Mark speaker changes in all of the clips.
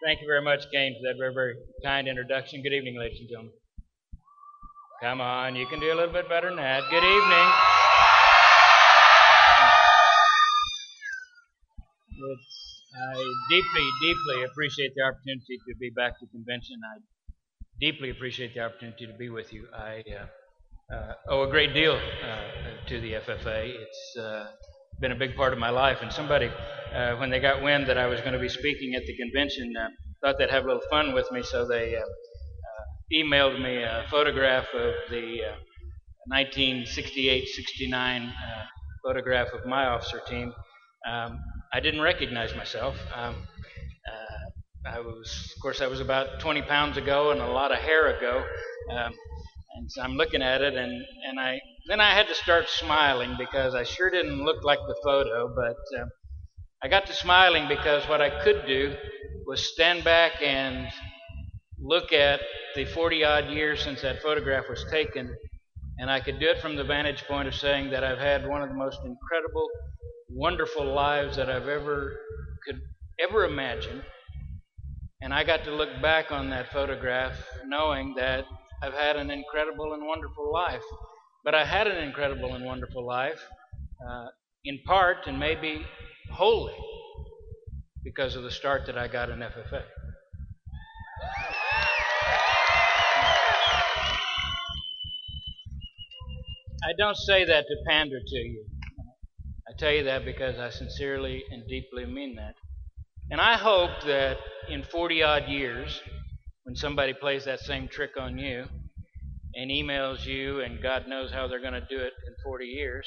Speaker 1: Thank you very much, Kane, for that very, very kind introduction. Good evening, ladies and gentlemen. Come on, you can do a little bit better than that. Good evening. I deeply, deeply appreciate the opportunity to be back to convention. I deeply appreciate the opportunity to be with you. I owe a great deal to the FFA. It's been a big part of my life, and somebody, when they got wind that I was going to be speaking at the convention, thought they'd have a little fun with me, so they emailed me a photograph of the 1968-69 photograph of my officer team. I didn't recognize myself. I was about 20 pounds ago and a lot of hair ago. And so I'm looking at it, and then I had to start smiling because I sure didn't look like the photo, but I got to smiling because what I could do was stand back and look at the 40-odd years since that photograph was taken, and I could do it from the vantage point of saying that I've had one of the most incredible, wonderful lives that I've could ever imagine. And I got to look back on that photograph knowing that I've had an incredible and wonderful life. But I had an incredible and wonderful life, in part and maybe wholly because of the start that I got in FFA. I don't say that to pander to you. I tell you that because I sincerely and deeply mean that. And I hope that in 40-odd years, when somebody plays that same trick on you and emails you, and God knows how they're going to do it in 40 years,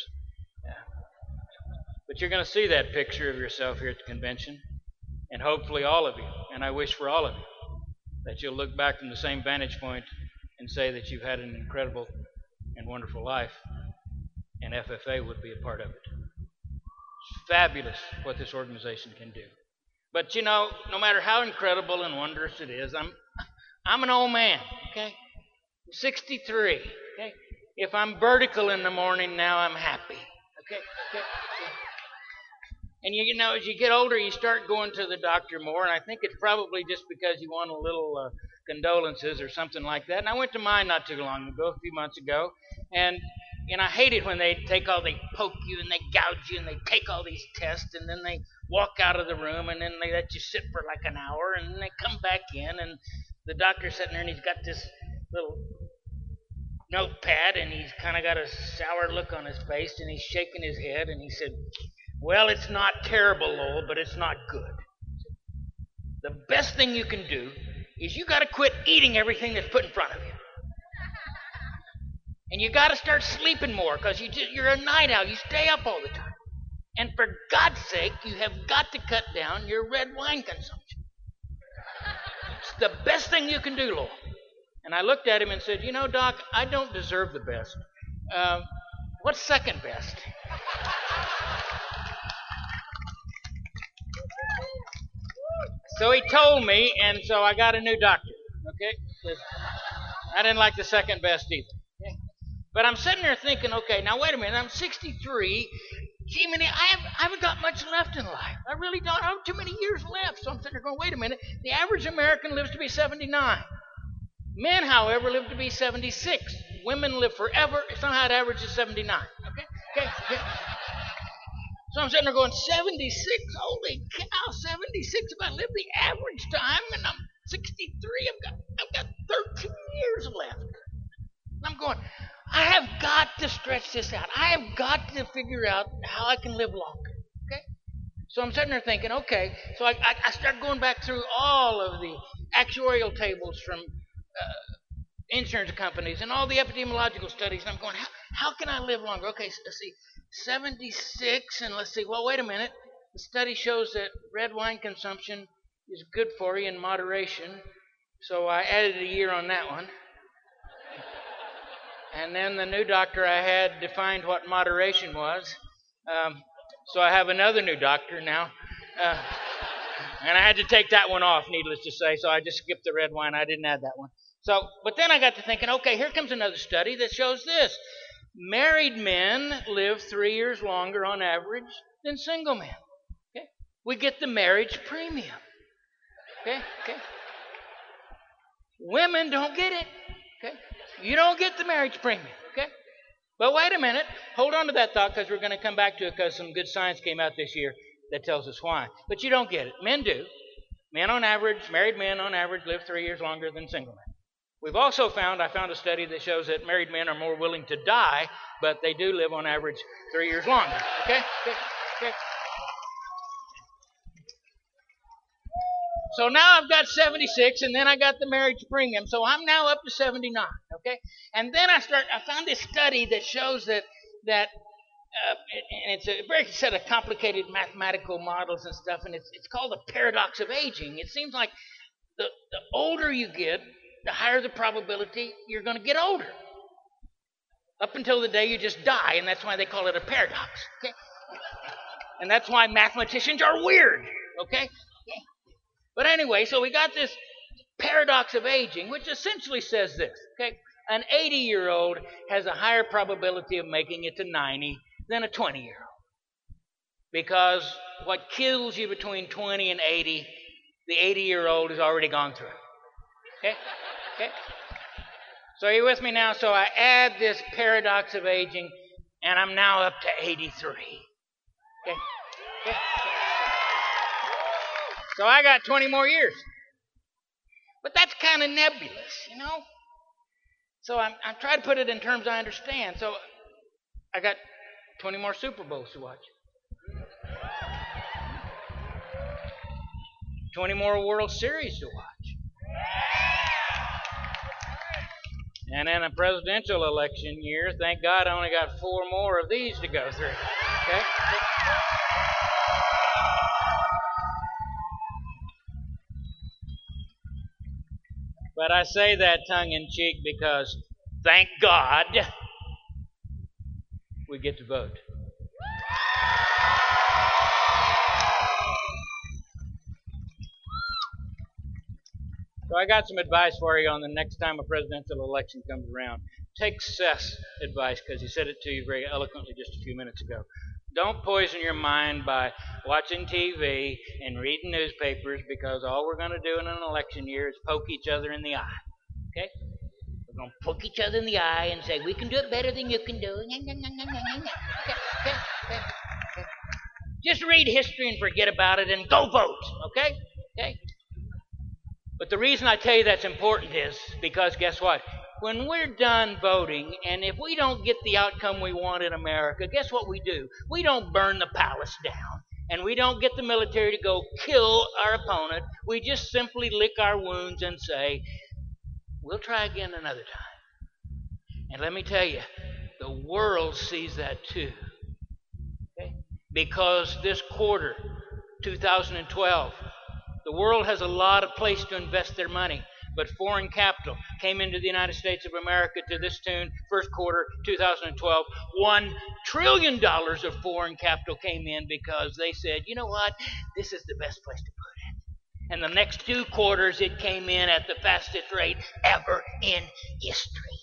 Speaker 1: but you're going to see that picture of yourself here at the convention, and hopefully all of you, and I wish for all of you, that you'll look back from the same vantage point and say that you've had an incredible and wonderful life, and FFA would be a part of it. It's fabulous what this organization can do. But you know, no matter how incredible and wondrous it is, I'm an old man, okay? I'm 63, okay? If I'm vertical in the morning now, I'm happy, okay? And you know, as you get older, you start going to the doctor more, and I think it's probably just because you want a little condolences or something like that. And I went to mine not too long ago, a few months ago, and I hate it when they poke you and they gouge you and they take all these tests and then they walk out of the room and then they let you sit for like an hour and then they come back in and the doctor's sitting there and he's got this little notepad and he's kind of got a sour look on his face and he's shaking his head and he said, "Well, it's not terrible, Lowell, but it's not good. The best thing you can do is you got to quit eating everything that's put in front of you. And you got to start sleeping more because you're a night owl. You stay up all the time. And for God's sake, you have got to cut down your red wine consumption. It's the best thing you can do, Lowell." And I looked at him and said, "You know, Doc, I don't deserve the best. What's second best?" So he told me, and so I got a new doctor, okay? I didn't like the second best either. Okay? But I'm sitting there thinking, okay, now wait a minute, I'm 63. Gee, I haven't got much left in life. I really don't have too many years left. So I'm sitting there going, wait a minute, the average American lives to be 79. Men, however, live to be 76. Women live forever. Somehow it averages 79. Okay? So I'm sitting there going, 76? Holy cow, 76. If I live the average time and I'm 63, I've got 13 years left. And I'm going, I have got to stretch this out. I have got to figure out how I can live longer. Okay? So I'm sitting there thinking, okay. So I start going back through all of the actuarial tables from insurance companies and all the epidemiological studies. And I'm going, how can I live longer? Okay, so let's see. 76, and let's see, well, wait a minute. The study shows that red wine consumption is good for you in moderation. So I added a year on that one. And then the new doctor I had defined what moderation was. So I have another new doctor now. And I had to take that one off, needless to say. So I just skipped the red wine. I didn't add that one. But then I got to thinking, okay, here comes another study that shows this. Married men live 3 years longer on average than single men. Okay? We get the marriage premium. Okay? Okay? Women don't get it. Okay? You don't get the marriage premium. Okay? But wait a minute. Hold on to that thought because we're going to come back to it because some good science came out this year that tells us why. But you don't get it. Men do. Men on average, married men on average, live 3 years longer than single men. We've also found, I found a study that shows that married men are more willing to die, but they do live on average 3 years longer. Okay? Okay? Okay? So now I've got 76, and then I got the marriage premium, so I'm now up to 79. Okay, and then I found this study that shows that and it's a very set of complicated mathematical models and stuff, and it's called the paradox of aging. It seems like the older you get, the higher the probability you're going to get older, up until the day you just die, and that's why they call it a paradox. Okay, and that's why mathematicians are weird. Okay. But anyway, so we got this paradox of aging, which essentially says this, okay? An 80-year-old has a higher probability of making it to 90 than a 20-year-old. Because what kills you between 20 and 80, the 80-year-old has already gone through. Okay? Okay? So are you with me now? So I add this paradox of aging, and I'm now up to 83. Okay? Okay? So I got 20 more years. But that's kind of nebulous, you know? So I'm trying to put it in terms I understand. So I got 20 more Super Bowls to watch. 20 more World Series to watch. And in a presidential election year, thank God I only got 4 more of these to go through. Okay? But I say that tongue-in-cheek because, thank God, we get to vote. So I got some advice for you on the next time a presidential election comes around. Take Seth's advice because he said it to you very eloquently just a few minutes ago. Don't poison your mind by watching TV and reading newspapers because all we're going to do in an election year is poke each other in the eye. Okay? We're going to poke each other in the eye and say, we can do it better than you can do. Okay? Just read history and forget about it and go vote. Okay? Okay? But the reason I tell you that's important is because guess what? When we're done voting, and if we don't get the outcome we want in America, guess what we do? We don't burn the palace down, and we don't get the military to go kill our opponent. We just simply lick our wounds and say, we'll try again another time. And let me tell you, the world sees that too. Okay? Because this quarter, 2012, the world has a lot of place to invest their money. But foreign capital came into the United States of America to this tune, first quarter 2012. $1 trillion of foreign capital came in because they said, you know what, this is the best place to put it. And the next 2 quarters, it came in at the fastest rate ever in history.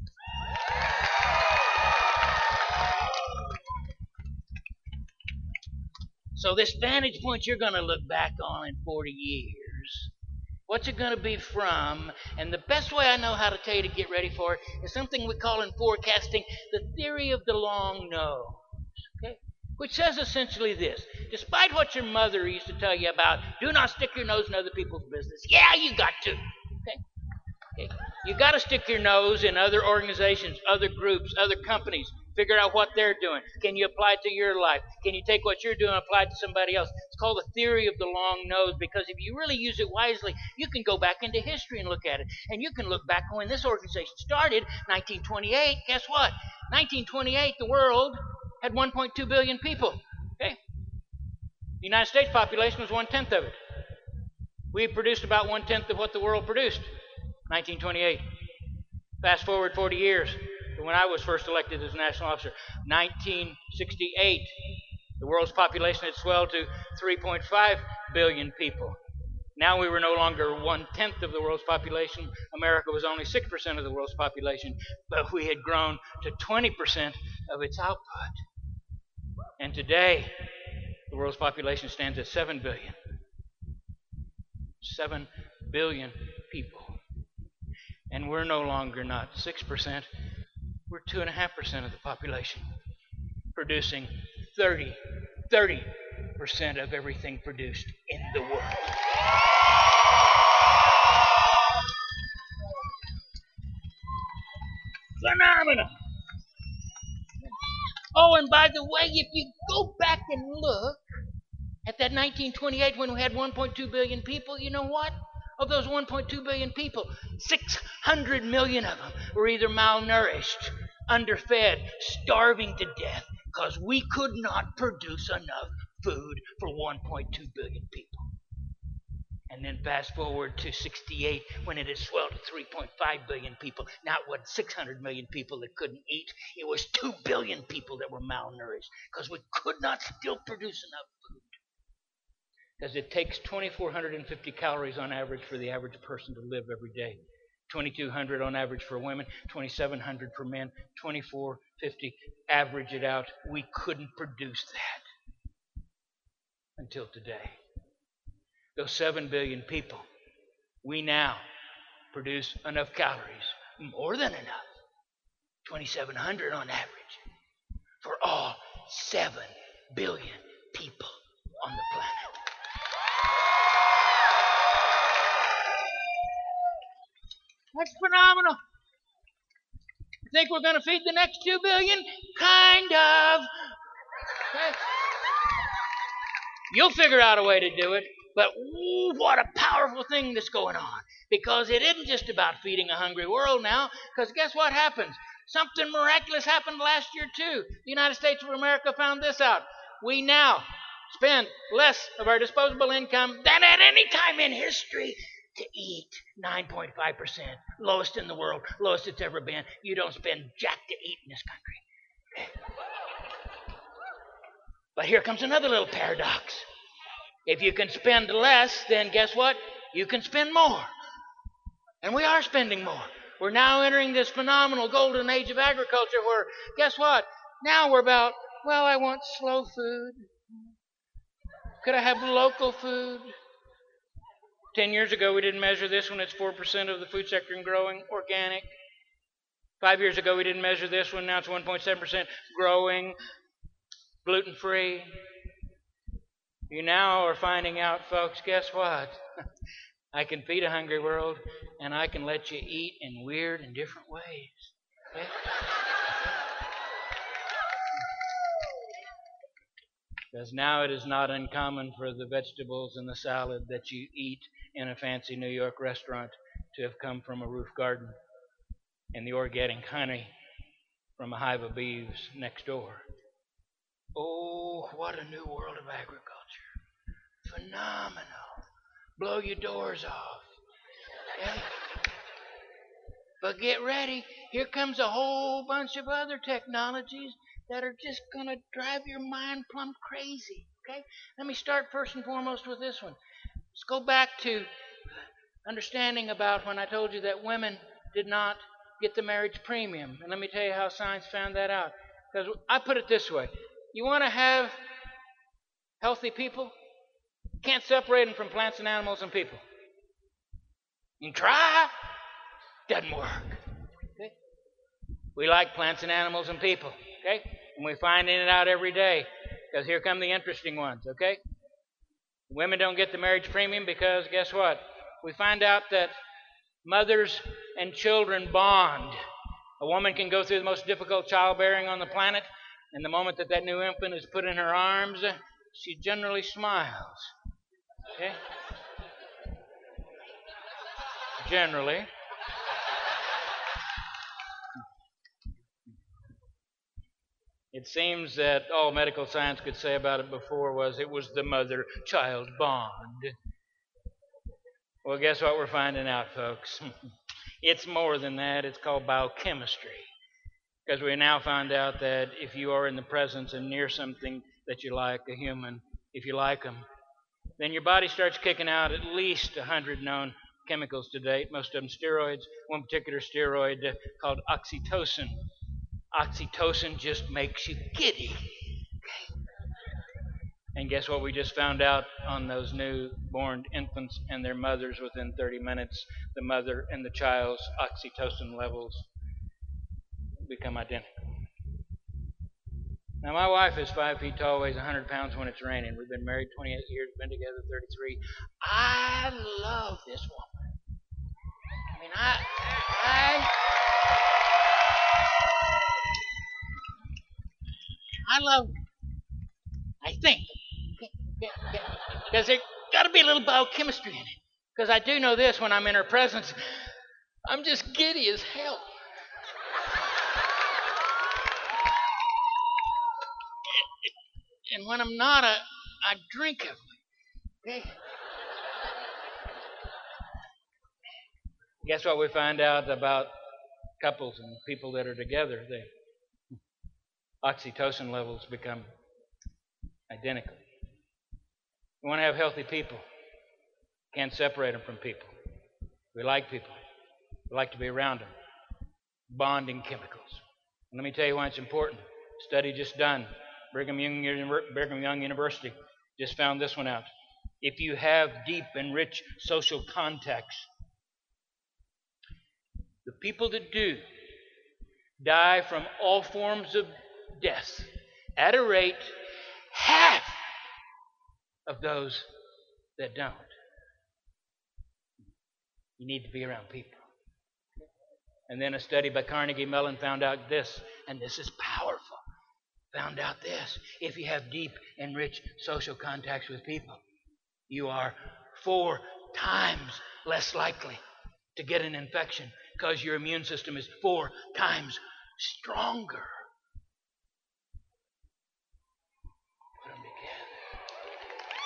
Speaker 1: So this vantage point you're going to look back on in 40 years. What's it going to be from? And the best way I know how to tell you to get ready for it is something we call in forecasting the theory of the long nose. Okay? Which says essentially this. Despite what your mother used to tell you about, do not stick your nose in other people's business. Yeah, you got to. Okay? You got to stick your nose in other organizations, other groups, other companies. Figure out what they're doing. Can you apply it to your life? Can you take what you're doing and apply it to somebody else? It's called the theory of the long nose because if you really use it wisely, you can go back into history and look at it. And you can look back when this organization started, 1928. Guess what? 1928, the world had 1.2 billion people. Okay? The United States population was 1/10 of it. We produced about 1/10 of what the world produced. 1928. Fast forward 40 years. When I was first elected as national officer, 1968, the world's population had swelled to 3.5 billion people. Now we were no longer 1/10 of the world's population. America was only 6% of the world's population, but we had grown to 20% of its output. And today, the world's population stands at 7 billion. 7 billion people. And we're no longer not 6%, we're 2.5% of the population, producing 30% of everything produced in the world. Phenomenal. Oh, and by the way, if you go back and look at that 1928 when we had 1.2 billion people, you know what? Of those 1.2 billion people, 600 million of them were either malnourished, underfed, starving to death, because we could not produce enough food for 1.2 billion people. And then fast forward to 68 when it had swelled to 3.5 billion people. Now it wasn't 600 million people that couldn't eat. It was 2 billion people that were malnourished because we could not still produce enough food. Because it takes 2,450 calories on average for the average person to live every day. 2,200 on average for women, 2,700 for men, 2,450. Average it out. We couldn't produce that until today. Those 7 billion people, we now produce enough calories, more than enough, 2,700 on average, for all 7 billion people on the planet. That's phenomenal. You think we're going to feed the next 2 billion? Kind of. Okay. You'll figure out a way to do it. But ooh, what a powerful thing that's going on. Because it isn't just about feeding a hungry world now. Because guess what happens? Something miraculous happened last year too. The United States of America found this out. We now spend less of our disposable income than at any time in history to eat. 9.5%. Lowest in the world. Lowest it's ever been. You don't spend jack to eat in this country. Okay. But here comes another little paradox. If you can spend less, then guess what? You can spend more. And we are spending more. We're now entering this phenomenal golden age of agriculture where, guess what? Now we're about, well, I want slow food. Could I have local food? 10 years ago, we didn't measure this one. It's 4% of the food sector and growing, organic. 5 years ago, we didn't measure this one. Now it's 1.7% growing, gluten-free. You now are finding out, folks, guess what? I can feed a hungry world, and I can let you eat in weird and different ways. Okay? Because now it is not uncommon for the vegetables and the salad that you eat in a fancy New York restaurant to have come from a roof garden, and the organic honey from a hive of bees next door. Oh, what a new world of agriculture. Phenomenal. Blow your doors off. Okay? But get ready. Here comes a whole bunch of other technologies that are just going to drive your mind plumb crazy. Okay? Let me start first and foremost with this one. Let's go back to understanding about when I told you that women did not get the marriage premium. And let me tell you how science found that out. Because I put it this way. You want to have healthy people? You can't separate them from plants and animals and people. You can try. Doesn't work. Okay? We like plants and animals and people. Okay? And we're finding it out every day. Because here come the interesting ones. Okay? Women don't get the marriage premium because guess what? We find out that mothers and children bond. A woman can go through the most difficult childbearing on the planet, and the moment that that new infant is put in her arms, she generally smiles. Okay? Generally. It seems that all medical science could say about it before was it was the mother-child bond. Well, guess what we're finding out, folks? It's more than that. It's called biochemistry. Because we now find out that if you are in the presence and near something that you like, a human, if you like them, then your body starts kicking out at least 100 known chemicals to date, most of them steroids. One particular steroid called oxytocin. Oxytocin just makes you giddy. And guess what we just found out on those newborn infants and their mothers within 30 minutes? The mother and the child's oxytocin levels become identical. Now, my wife is 5 feet tall, weighs 100 pounds when it's raining. We've been married 28 years, been together 33. I love this woman. I mean, I love her. I think. Because there's got to be a little biochemistry in it. Because I do know this, when I'm in her presence, I'm just giddy as hell. And when I'm not, I drink heavily. Okay? Guess what we find out about couples and people that are together? The oxytocin levels become identical. We want to have healthy people. Can't separate them from people. We like people. We like to be around them. Bonding chemicals. And let me tell you why it's important. Study just done. Brigham Young University just found this one out. If you have deep and rich social contacts, the people that do die from all forms of death at a rate half of those that don't. You need to be around people. And then a study by Carnegie Mellon found out this, and this is powerful. Found out this: if you have deep and rich social contacts with people, you are 4 times less likely to get an infection because your immune system is 4 times stronger. Put them together.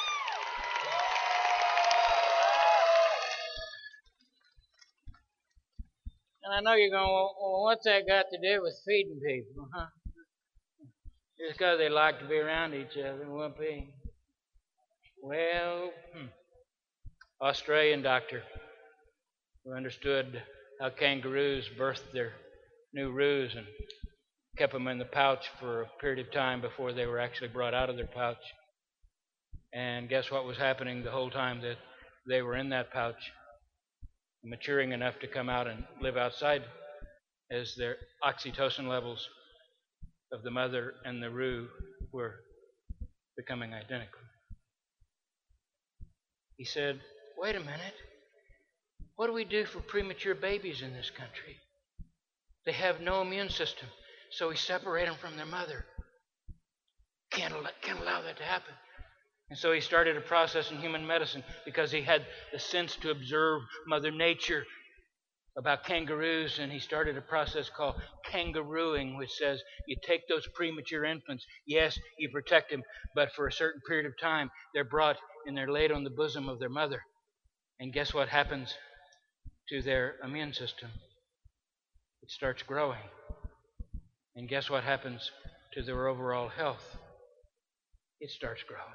Speaker 1: And I know you're going, well, what's that got to do with feeding people, huh? Just because they like to be around each other, won't be. Well, Australian doctor who understood how kangaroos birthed their new roos and kept them in the pouch for a period of time before they were actually brought out of their pouch. And guess what was happening the whole time that they were in that pouch, maturing enough to come out and live outside, as their oxytocin levels of the mother and the roo were becoming identical. He said, wait a minute. What do we do for premature babies in this country? They have no immune system, so we separate them from their mother. Can't allow that to happen. And so he started a process in human medicine because he had the sense to observe Mother Nature about kangaroos, and he started a process called kangarooing, which says you take those premature infants, yes, you protect them, but for a certain period of time, they're brought and they're laid on the bosom of their mother. And guess what happens to their immune system? It starts growing. And guess what happens to their overall health? It starts growing.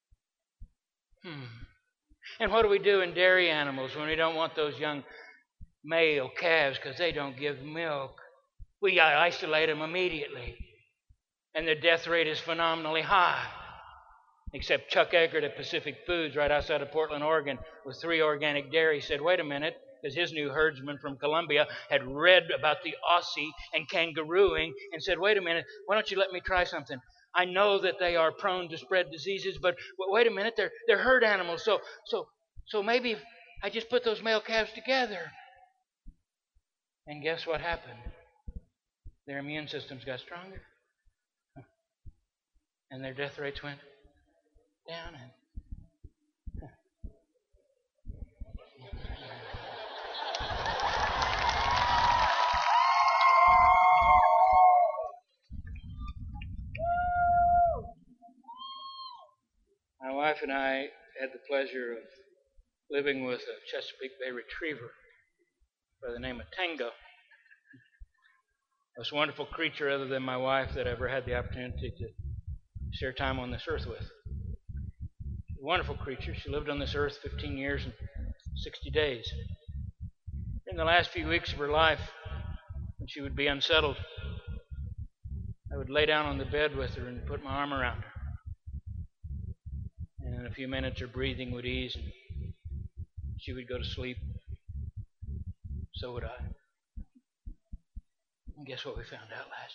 Speaker 1: And what do we do in dairy animals when we don't want those young male calves because they don't give milk? We isolate them immediately. And their death rate is phenomenally high. Except Chuck Eggert at Pacific Foods right outside of Portland, Oregon, with 3 organic dairies, said, wait a minute, because his new herdsman from Colombia had read about the Aussie and kangarooing and said, wait a minute, why don't you let me try something? I know that they are prone to spread diseases, but wait a minute, they're herd animals, so maybe if I just put those male calves together. And guess what happened? Their immune systems got stronger. And their death rates went down. My wife and I had the pleasure of living with a Chesapeake Bay Retriever by the name of Tango. Most wonderful creature other than my wife that I ever had the opportunity to share time on this earth with. A wonderful creature. She lived on this earth 15 years and 60 days. In the last few weeks of her life, when she would be unsettled, I would lay down on the bed with her and put my arm around her. a few minutes her breathing would ease and she would go to sleep. So would I. And guess what we found out last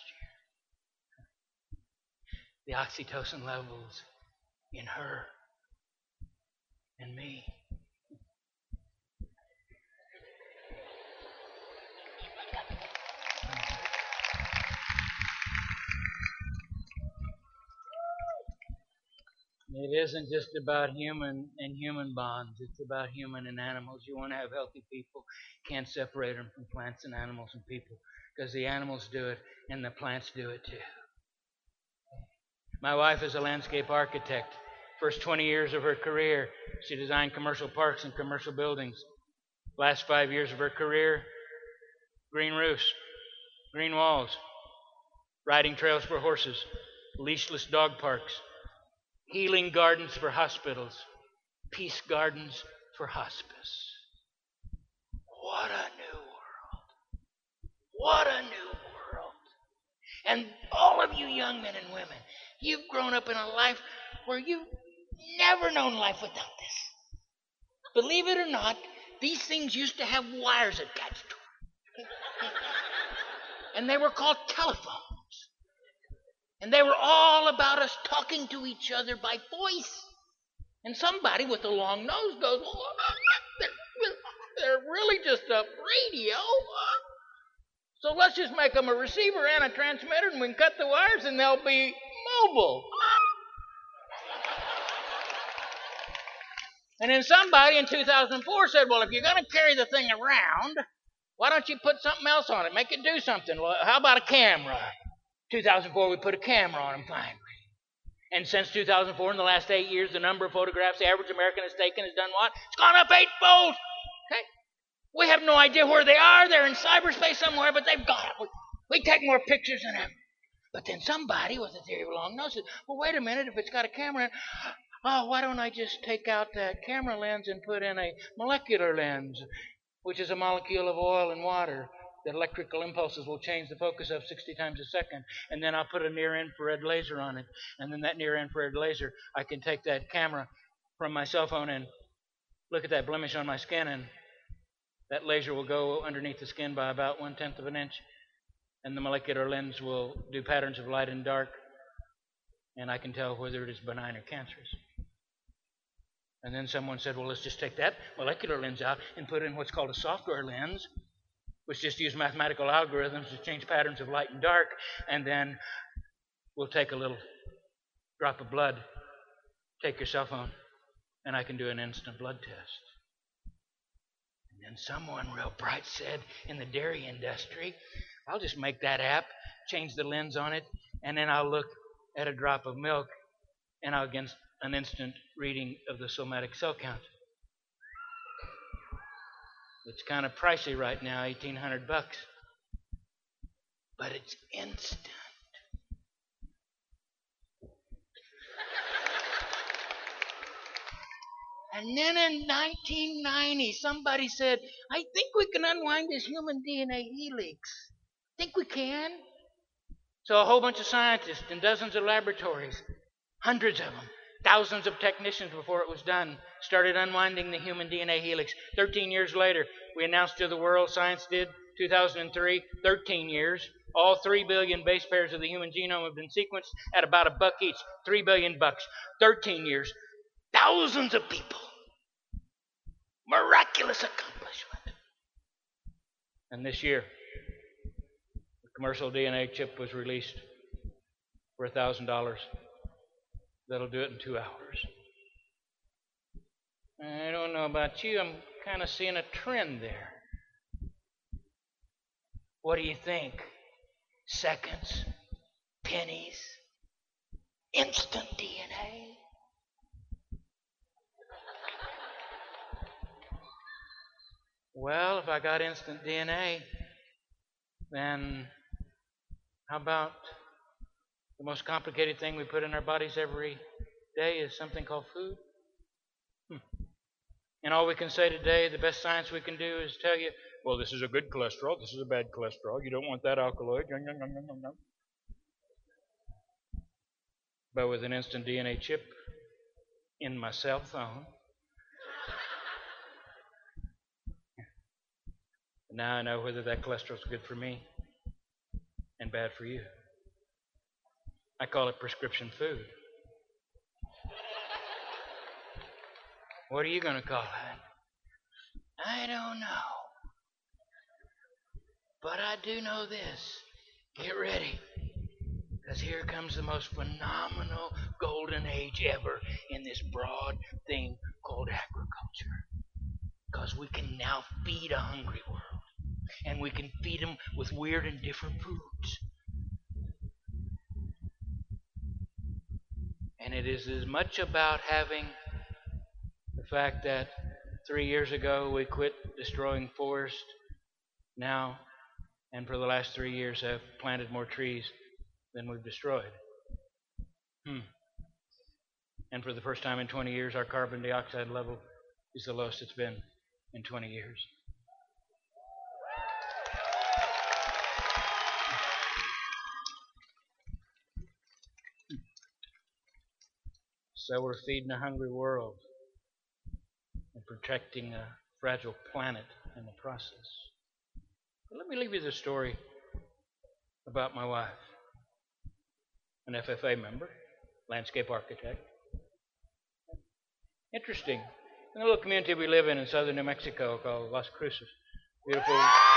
Speaker 1: year? The oxytocin levels in her and me. It isn't just about human and human bonds. It's about human and animals. You want to have healthy people. Can't separate them from plants and animals and people because the animals do it and the plants do it too. My wife is a landscape architect. First 20 years of her career, she designed commercial parks and commercial buildings. Last 5 years of her career, green roofs, green walls, riding trails for horses, leashless dog parks, healing gardens for hospitals, peace gardens for hospice. What a new world. What a new world. And all of you young men and women, you've grown up in a life where you've never known life without this. Believe it or not, these things used to have wires attached to them. And they were called telephones. And they were all about us talking to each other by voice. And somebody with a long nose goes, well, they're really just a radio. So let's just make them a receiver and a transmitter, and we can cut the wires, and they'll be mobile. And then somebody in 2004 said, well, if you're going to carry the thing around, why don't you put something else on it? Make it do something. Well, how about a camera? 2004, we put a camera on them finally. And since 2004, in the last 8 years, the number of photographs the average American has taken has done what? It's gone up 8-fold. Okay? We have no idea where they are. They're in cyberspace somewhere, but they've gone up. We take more pictures than ever. But then somebody with a theory of long nose says, well, wait a minute, if it's got a camera in, why don't I just take out that camera lens and put in a molecular lens, which is a molecule of oil and water that electrical impulses will change the focus of 60 times a second, and then I'll put a near-infrared laser on it, and then that near-infrared laser, I can take that camera from my cell phone and look at that blemish on my skin, and that laser will go underneath the skin by about 1/10 of an inch, and the molecular lens will do patterns of light and dark, and I can tell whether it is benign or cancerous. And then someone said, well, let's just take that molecular lens out and put in what's called a software lens, which just use mathematical algorithms to change patterns of light and dark, and then we'll take a little drop of blood, take your cell phone, and I can do an instant blood test. And then someone real bright said, in the dairy industry, I'll just make that app, change the lens on it, and then I'll look at a drop of milk, and I'll get an instant reading of the somatic cell count. It's kind of pricey right now, $1,800, but it's instant. And then in 1990, somebody said, I think we can unwind this human DNA helix. Think we can? So a whole bunch of scientists in dozens of laboratories, hundreds of them, thousands of technicians before it was done, started unwinding the human DNA helix. 13 years later, we announced to the world, science did, 2003, 13 years, all 3 billion base pairs of the human genome have been sequenced at about $1 each, $3 billion, 13 years, thousands of people. Miraculous accomplishment. And this year, the commercial DNA chip was released for $1,000. That'll do it in 2 hours. I don't know about you, I'm kind of seeing a trend there. What do you think? Seconds? Pennies? Instant DNA? Well, if I got instant DNA, then how about the most complicated thing we put in our bodies every day is something called food? And all we can say today, the best science we can do is tell you, well, this is a good cholesterol, this is a bad cholesterol, you don't want that alkaloid. But with an instant DNA chip, in my cell phone. Now I know whether that cholesterol is good for me and bad for you. I call it prescription food. What are you going to call it? I don't know. But I do know this. Get ready. Because here comes the most phenomenal golden age ever in this broad thing called agriculture. Because we can now feed a hungry world. And we can feed them with weird and different foods. And it is as much about having the fact that 3 years ago we quit destroying forest now, and for the last 3 years have planted more trees than we've destroyed. And for the first time in 20 years, our carbon dioxide level is the lowest it's been in 20 years. So we're feeding a hungry world and protecting a fragile planet in the process. But let me leave you the story about my wife, an FFA member, landscape architect. Interesting. In a little community we live in southern New Mexico called Las Cruces. Beautiful,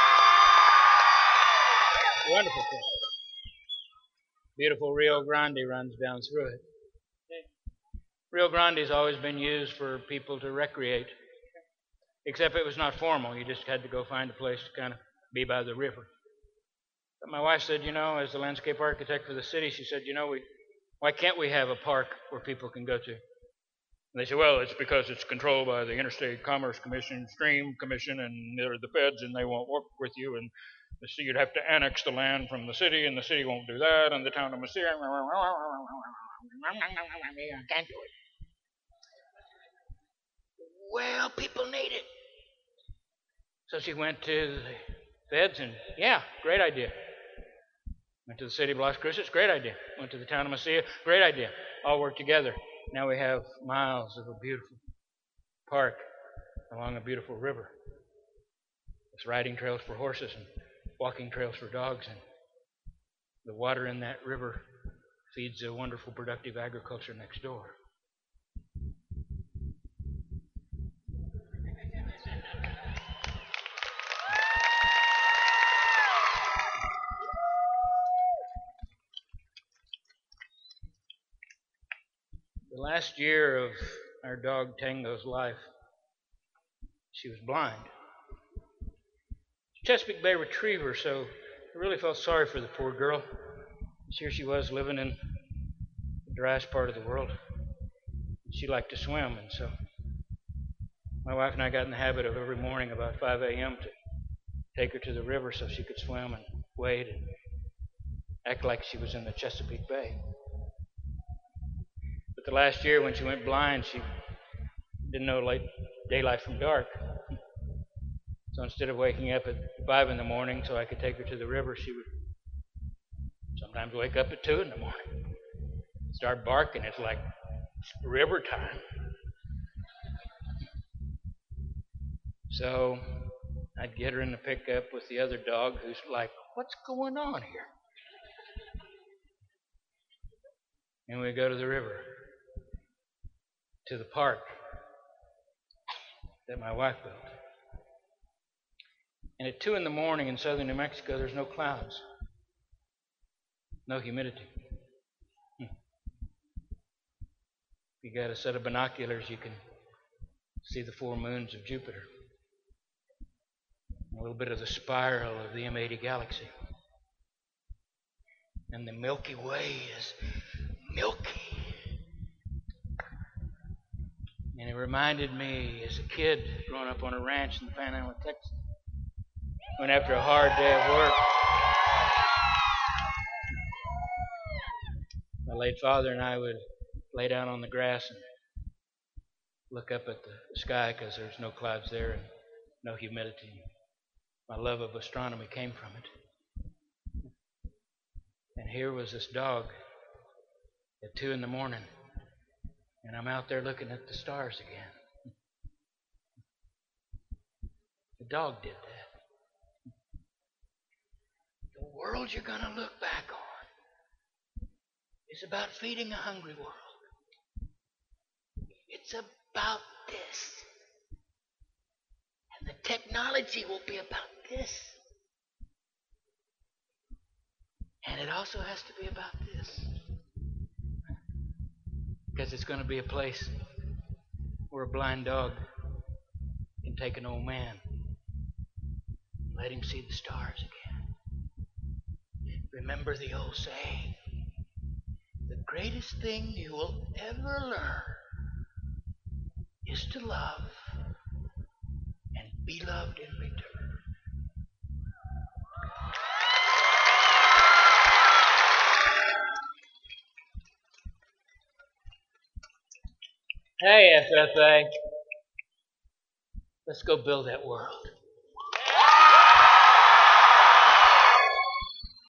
Speaker 1: wonderful place. Beautiful Rio Grande runs down through it. Rio Grande has always been used for people to recreate, except it was not formal. You just had to go find a place to kind of be by the river. But my wife said, as the landscape architect for the city, she said, why can't we have a park where people can go to? And they said, well, it's because it's controlled by the Interstate Commerce Commission, Stream Commission, and they're the feds, and they won't work with you, and so you'd have to annex the land from the city, and the city won't do that, and the town of Mesilla, can't do it. Well, people need it. So she went to the feds, and great idea. Went to the city of Las Cruces, great idea. Went to the town of Mesilla, great idea. All work together. Now we have miles of a beautiful park along a beautiful river. There's riding trails for horses and walking trails for dogs, and the water in that river feeds a wonderful, productive agriculture next door. The last year of our dog Tango's life, she was blind. Chesapeake Bay Retriever, so I really felt sorry for the poor girl. Here she was living in the driest part of the world. She liked to swim, and so my wife and I got in the habit of every morning about 5 a.m. to take her to the river so she could swim and wade and act like she was in the Chesapeake Bay. But the last year when she went blind, she didn't know daylight from dark. So instead of waking up at 5 in the morning so I could take her to the river, she would sometimes wake up at 2 in the morning, start barking. It's like river time. So I'd get her in the pickup with the other dog who's like, what's going on here? And we'd go to the river, to the park that my wife built. And at 2 in the morning in southern New Mexico, there's no clouds, no humidity. If you got a set of binoculars, you can see the 4 moons of Jupiter, a little bit of the spiral of the M80 galaxy. And the Milky Way is milky. And it reminded me as a kid growing up on a ranch in the Panhandle of Texas, when after a hard day of work, my late father and I would lay down on the grass and look up at the sky because there's no clouds there and no humidity. My love of astronomy came from it. And here was this dog at 2 in the morning And I'm out there looking at the stars again. The dog did that. The world you're going to look back on is about feeding a hungry world. It's about this. And the technology will be about this. And it also has to be about this. Because it's going to be a place where a blind dog can take an old man and let him see the stars again. Remember the old saying, the greatest thing you will ever learn is to love and be loved in return. Hey, FFA. Let's go build that world.